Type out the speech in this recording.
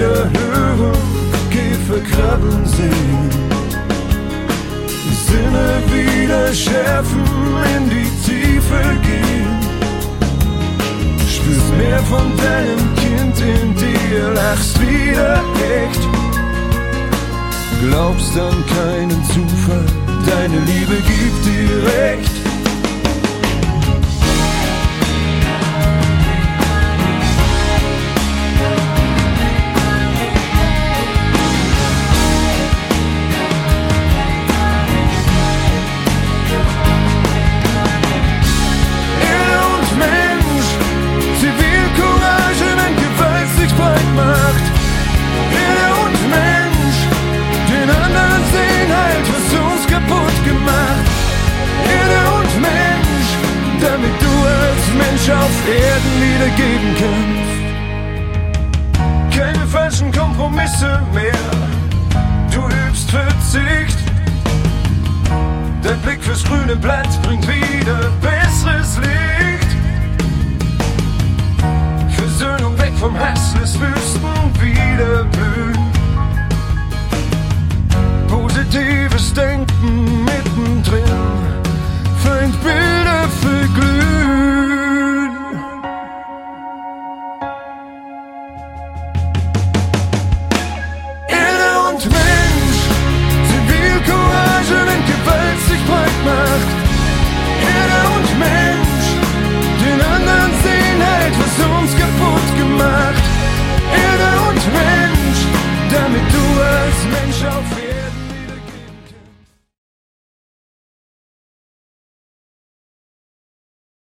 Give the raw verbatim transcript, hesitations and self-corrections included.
wieder hören, Käfer krabbeln sehen. Sinne wieder schärfen, in die Tiefe gehen. Spürst mehr von deinem Kind in dir, lachst wieder echt. Glaubst an keinen Zufall, deine Liebe gibt dir recht. Macht. Erde und Mensch, den anderen sehen halt, was uns kaputt gemacht. Erde und Mensch, damit du als Mensch auf Erden wieder geben kannst. Keine falschen Kompromisse mehr, du übst Verzicht. Dein Blick fürs grüne Blatt bringt wieder